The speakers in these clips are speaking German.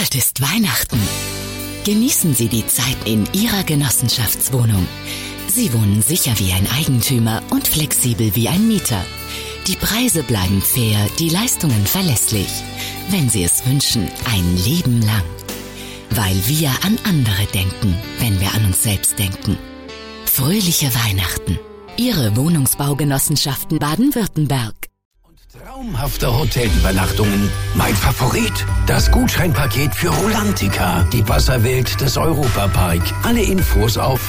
Bald ist Weihnachten. Genießen Sie die Zeit in Ihrer Genossenschaftswohnung. Sie wohnen sicher wie ein Eigentümer und flexibel wie ein Mieter. Die Preise bleiben fair, die Leistungen verlässlich. Wenn Sie es wünschen, ein Leben lang. Weil wir an andere denken, wenn wir an uns selbst denken. Fröhliche Weihnachten. Ihre Wohnungsbaugenossenschaften Baden-Württemberg. Traumhafte Hotelübernachtungen. Mein Favorit, das Gutscheinpaket für Rolantica, die Wasserwelt des Europapark. Alle Infos auf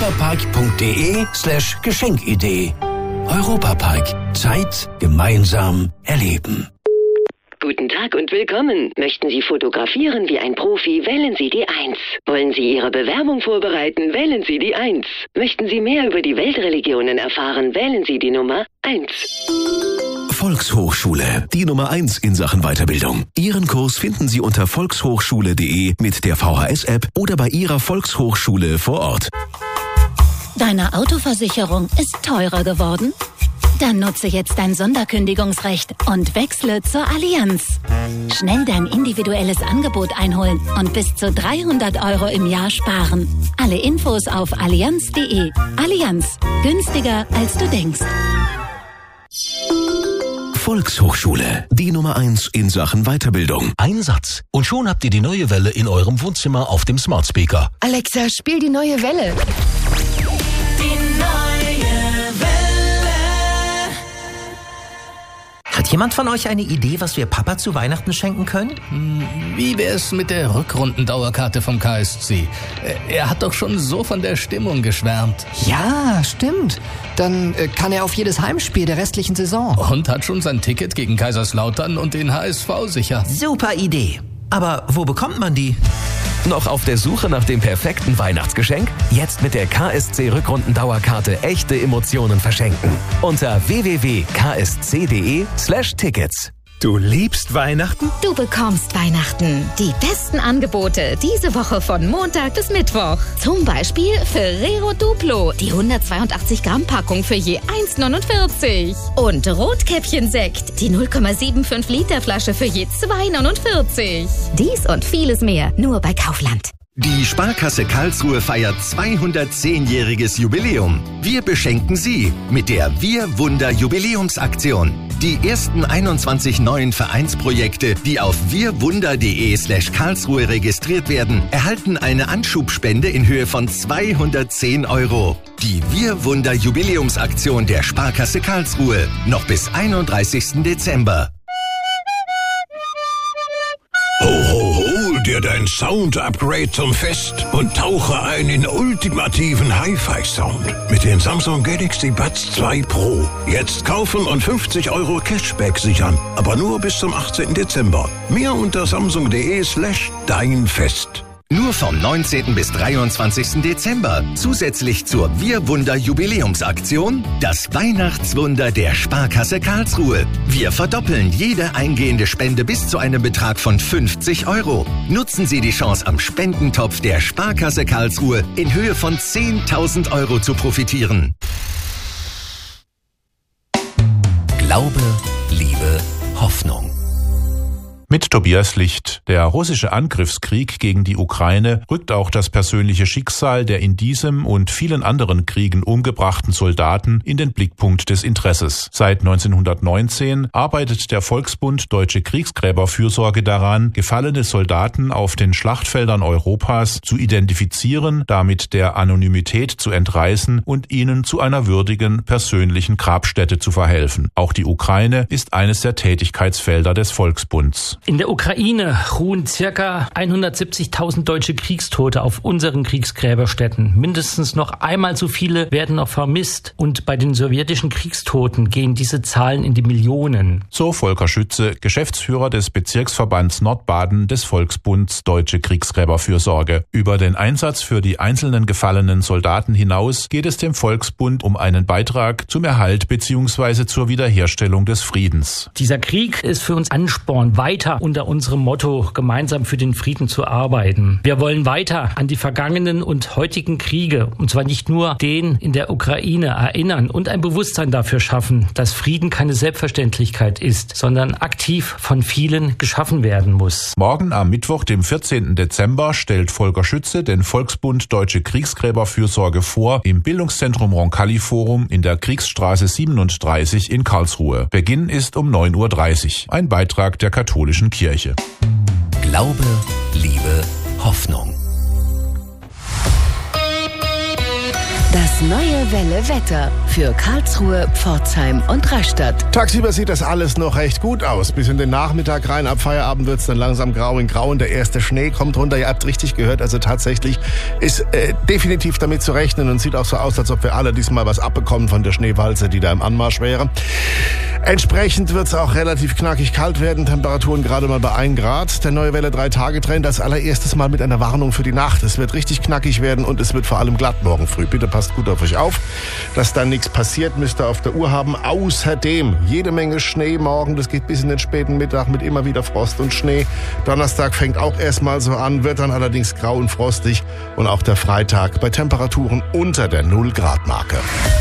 europapark.de/Geschenkidee. Europapark. Zeit gemeinsam erleben. Guten Tag und willkommen. Möchten Sie fotografieren wie ein Profi, wählen Sie die 1. Wollen Sie Ihre Bewerbung vorbereiten, wählen Sie die 1. Möchten Sie mehr über die Weltreligionen erfahren, wählen Sie die Nummer 1. Volkshochschule, die Nummer 1 in Sachen Weiterbildung. Ihren Kurs finden Sie unter volkshochschule.de mit der VHS-App oder bei Ihrer Volkshochschule vor Ort. Deine Autoversicherung ist teurer geworden? Dann nutze jetzt dein Sonderkündigungsrecht und wechsle zur Allianz. Schnell dein individuelles Angebot einholen und bis zu 300 € im Jahr sparen. Alle Infos auf allianz.de. Allianz. Günstiger als du denkst. Volkshochschule, die Nummer 1 in Sachen Weiterbildung. Ein Satz und schon habt ihr die neue Welle in eurem Wohnzimmer auf dem Smart Speaker. Alexa, spiel die neue Welle. Die neue Welle. Hat jemand von euch eine Idee, was wir Papa zu Weihnachten schenken können? Wie wär's mit der Rückrundendauerkarte vom KSC? Er hat doch schon so von der Stimmung geschwärmt. Ja, stimmt. Dann kann er auf jedes Heimspiel der restlichen Saison. Und hat schon sein Ticket gegen Kaiserslautern und den HSV sicher. Super Idee. Aber wo bekommt man die? Noch auf der Suche nach dem perfekten Weihnachtsgeschenk? Jetzt mit der KSC Rückrundendauerkarte echte Emotionen verschenken. Unter www.ksc.de/Tickets. Du liebst Weihnachten? Du bekommst Weihnachten. Die besten Angebote diese Woche von Montag bis Mittwoch. Zum Beispiel Ferrero Duplo, die 182 Gramm Packung für je 1,49. Und Rotkäppchensekt, die 0,75 Liter Flasche für je 2,49. Dies und vieles mehr, nur bei Kaufland. Die Sparkasse Karlsruhe feiert 210-jähriges Jubiläum. Wir beschenken Sie mit der Wir-Wunder-Jubiläumsaktion. Die ersten 21 neuen Vereinsprojekte, die auf wirwunder.de/Karlsruhe registriert werden, erhalten eine Anschubspende in Höhe von 210 €. Die Wir-Wunder-Jubiläumsaktion der Sparkasse Karlsruhe. Noch bis 31. Dezember. Ho, ho, hol dir dein Sound-Upgrade zum Fest und tauche ein in ultimativen Hi-Fi-Sound mit den Samsung Galaxy Buds 2 Pro. Jetzt kaufen und 50 € Cashback sichern, aber nur bis zum 18. Dezember. Mehr unter samsung.de/deinfest. Nur vom 19. bis 23. Dezember. Zusätzlich zur Wir-Wunder-Jubiläumsaktion das Weihnachtswunder der Sparkasse Karlsruhe. Wir verdoppeln jede eingehende Spende bis zu einem Betrag von 50 €. Nutzen Sie die Chance, am Spendentopf der Sparkasse Karlsruhe in Höhe von 10.000 € zu profitieren. Glaube, Liebe, Hoffnung. Mit Tobias Licht. Der russische Angriffskrieg gegen die Ukraine rückt auch das persönliche Schicksal der in diesem und vielen anderen Kriegen umgebrachten Soldaten in den Blickpunkt des Interesses. Seit 1919 arbeitet der Volksbund Deutsche Kriegsgräberfürsorge daran, gefallene Soldaten auf den Schlachtfeldern Europas zu identifizieren, damit der Anonymität zu entreißen und ihnen zu einer würdigen persönlichen Grabstätte zu verhelfen. Auch die Ukraine ist eines der Tätigkeitsfelder des Volksbunds. In der Ukraine ruhen ca. 170.000 deutsche Kriegstote auf unseren Kriegsgräberstätten. Mindestens noch einmal so viele werden noch vermisst. Und bei den sowjetischen Kriegstoten gehen diese Zahlen in die Millionen. So Volker Schütze, Geschäftsführer des Bezirksverbands Nordbaden des Volksbunds Deutsche Kriegsgräberfürsorge. Über den Einsatz für die einzelnen gefallenen Soldaten hinaus geht es dem Volksbund um einen Beitrag zum Erhalt bzw. zur Wiederherstellung des Friedens. Dieser Krieg ist für uns Ansporn, weiter weiter unter unserem Motto, gemeinsam für den Frieden zu arbeiten. Wir wollen weiter an die vergangenen und heutigen Kriege, und zwar nicht nur den in der Ukraine, erinnern und ein Bewusstsein dafür schaffen, dass Frieden keine Selbstverständlichkeit ist, sondern aktiv von vielen geschaffen werden muss. Morgen am Mittwoch, dem 14. Dezember, stellt Volker Schütze den Volksbund Deutsche Kriegsgräberfürsorge vor im Bildungszentrum Roncalli-Forum in der Kriegsstraße 37 in Karlsruhe. Beginn ist um 9:30 Uhr. Ein Beitrag der katholischen Kirche. Glaube, Liebe, Hoffnung. Das neue Welle-Wetter für Karlsruhe, Pforzheim und Rastatt. Tagsüber sieht das alles noch recht gut aus. Bis in den Nachmittag rein, ab Feierabend wird's dann langsam grau in grau und der erste Schnee kommt runter. Ihr habt richtig gehört, also tatsächlich ist definitiv damit zu rechnen und sieht auch so aus, als ob wir alle diesmal was abbekommen von der Schneewalze, die da im Anmarsch wäre. Entsprechend wird's auch relativ knackig kalt werden, Temperaturen gerade mal bei 1 Grad. Der neue Welle 3-Tage-Trend als allererstes Mal mit einer Warnung für die Nacht. Es wird richtig knackig werden und es wird vor allem glatt morgen früh. Bitte passt gut auf euch auf, dass da nichts passiert, müsst ihr auf der Uhr haben. Außerdem jede Menge Schnee morgen, das geht bis in den späten Mittag mit immer wieder Frost und Schnee. Donnerstag fängt auch erstmal so an, wird dann allerdings grau und frostig und auch der Freitag bei Temperaturen unter der 0-Grad-Marke.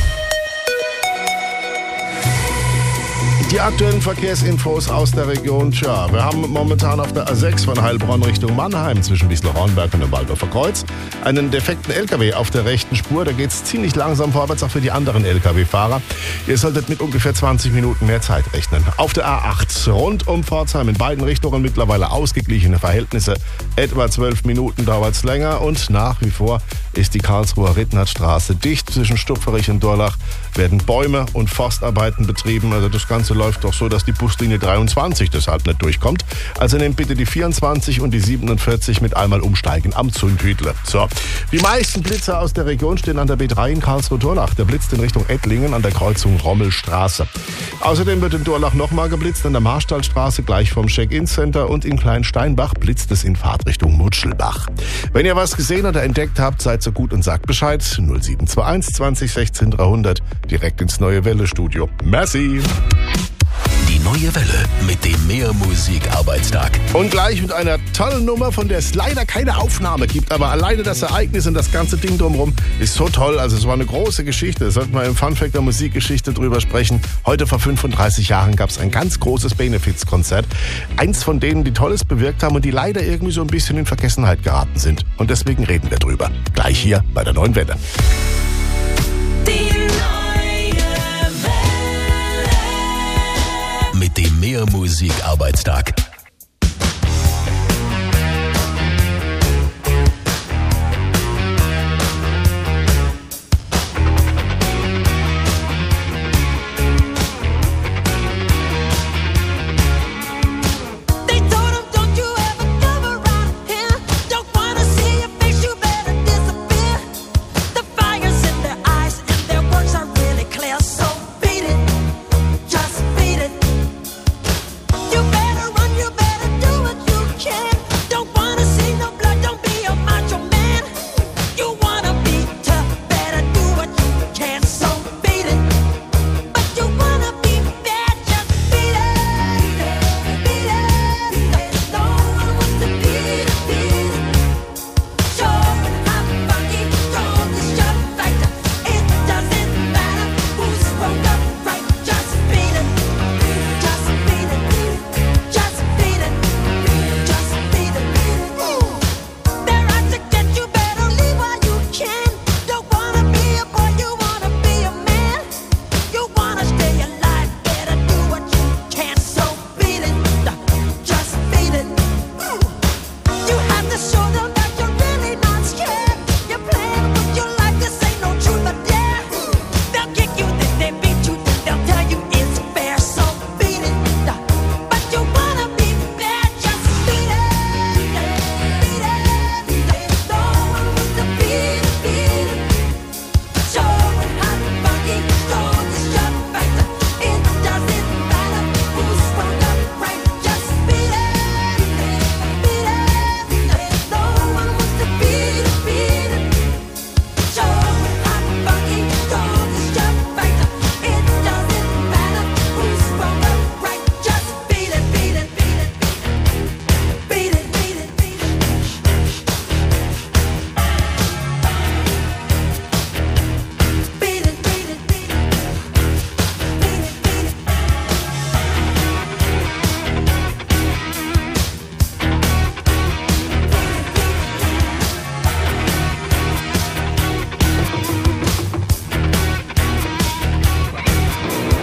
Die aktuellen Verkehrsinfos aus der Region. Tja, wir haben momentan auf der A6 von Heilbronn Richtung Mannheim zwischen Wiesloch-Hornberg und dem Waldorfer Kreuz einen defekten LKW auf der rechten Spur. Da geht's ziemlich langsam vorwärts, auch für die anderen LKW-Fahrer. Ihr solltet mit ungefähr 20 Minuten mehr Zeit rechnen. Auf der A8 rund um Pforzheim in beiden Richtungen mittlerweile ausgeglichene Verhältnisse. Etwa 12 Minuten dauert's länger und nach wie vor ist die Karlsruher Rittnertstraße dicht. Zwischen Stupferich und Durlach werden Bäume und Forstarbeiten betrieben. Also das Ganze läuft doch so, dass die Buslinie 23 deshalb nicht durchkommt. Also nehmt bitte die 24 und die 47 mit einmal umsteigen am Zündhütle. So, die meisten Blitzer aus der Region stehen an der B3 in Karlsruhe-Durlach. Der blitzt in Richtung Ettlingen an der Kreuzung Rommelstraße. Außerdem wird in Durlach nochmal geblitzt an der Marstallstraße gleich vom Check-In-Center und in Kleinsteinbach blitzt es in Fahrtrichtung Mutschelbach. Wenn ihr was gesehen oder entdeckt habt, seid so gut und sagt Bescheid. 0721 20 16 300 direkt ins Neue Welle-Studio. Merci! Die Neue Welle mit dem Mehrmusik-Arbeitstag. Und gleich mit einer tollen Nummer, von der es leider keine Aufnahme gibt. Aber alleine das Ereignis und das ganze Ding drumherum ist so toll. Also es war eine große Geschichte. Da sollten wir im Funfact der Musikgeschichte drüber sprechen. Heute vor 35 Jahren gab es ein ganz großes Benefizkonzert. Eins von denen, die Tolles bewirkt haben und die leider irgendwie so ein bisschen in Vergessenheit geraten sind. Und deswegen reden wir drüber. Gleich hier bei der Neuen Welle. Mit dem Mehrmusik-Arbeitstag.